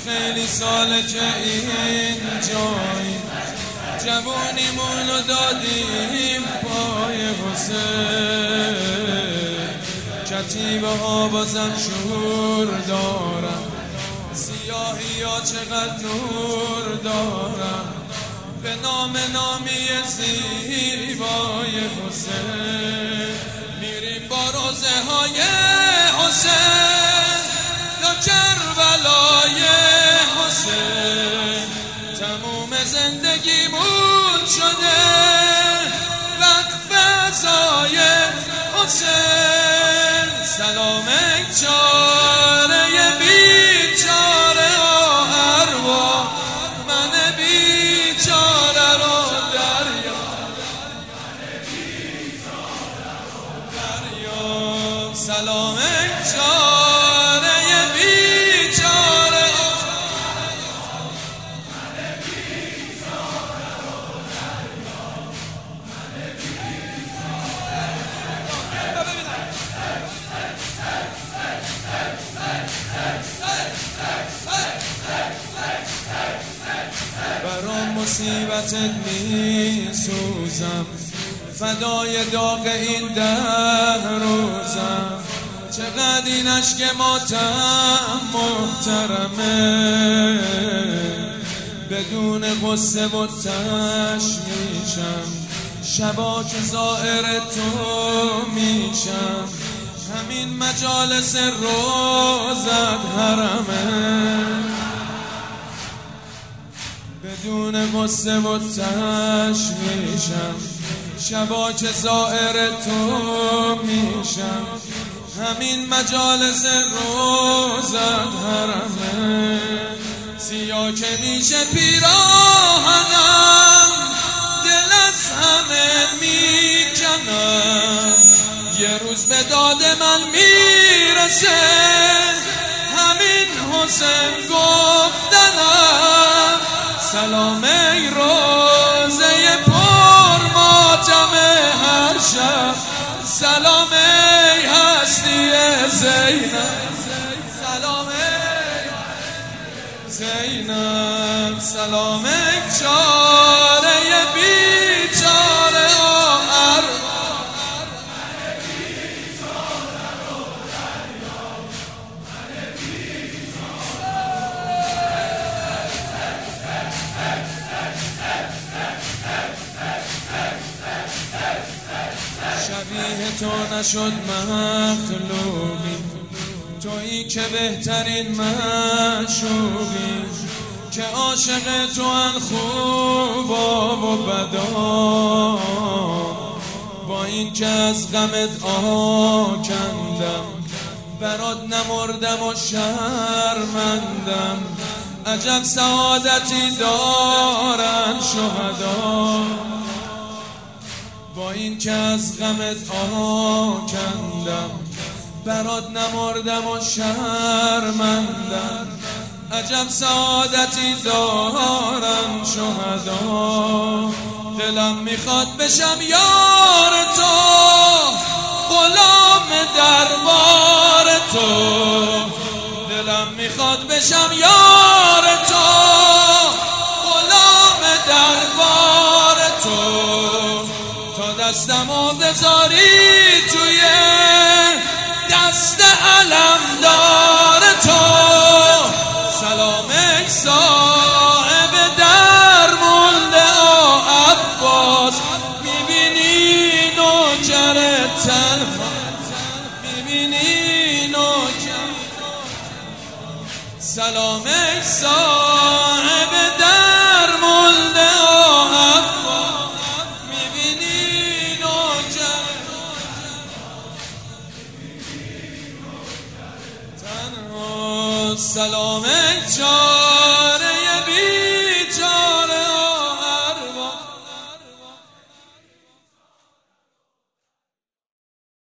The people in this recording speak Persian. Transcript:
خیلی ساله که اینجاییم، جوونیمونو دادیم پای حسین. کتیبه ها بازم شور دارن، سیاهی ها چقدر نور دارن، به نام نامی زیبای حسین. میریم با روزه های حسین یا کربلای حسین. تموم زندگیمون شده وقف فضای حسین. سلام ای چاره بیچاره و ارواح، من بیچاره رو دریا. سلام ای چاره بیچاره برام مصیبتت میسوزم، فدای داغ این 10 روزم. چقدر این عشق ماتم محترمه، بدون قصه و تشویشم. شبا که زائر تو میشم، همین مجالس روزت حرمه. بدون قصه و تشویشم، شبا که زائر تو میشم، همین مجالس روزت حرمه. سیاه که میشه پیراهنم، دل از همه میکنم. یه روز به داد من میرسه همین حسین گفتنم. سلام ای روزه پر ماتم هر شب، سلام ای هستی زینب. سلام ای زینب، سلام ای چاره بیچاره و شبیه تو نشد مخلوقی، تویی که بهترین معشوقی. که عاشق تو ان خوبا و بدا، با این که از غمت آکندم. برات نمردم و شرمندم، عجب سعادتی دارن شهدا. با این که از غمت آکندم، برات نمردم و شرمندم. عجب سعادتی دارن شهدا. دلم میخواد بشم یار تو، غلام دربار تو. دلم میخواد بشم یار تو، غلام دربار تو. تا دستمو بذاری توی دست علمدار تو. سلام ای صاحب درمونده عباس، میبینی نوکر تنها، میبینی نوکر. سلام ای صاحب درمونده عباس، میبینی نوکر تنها. سلام ای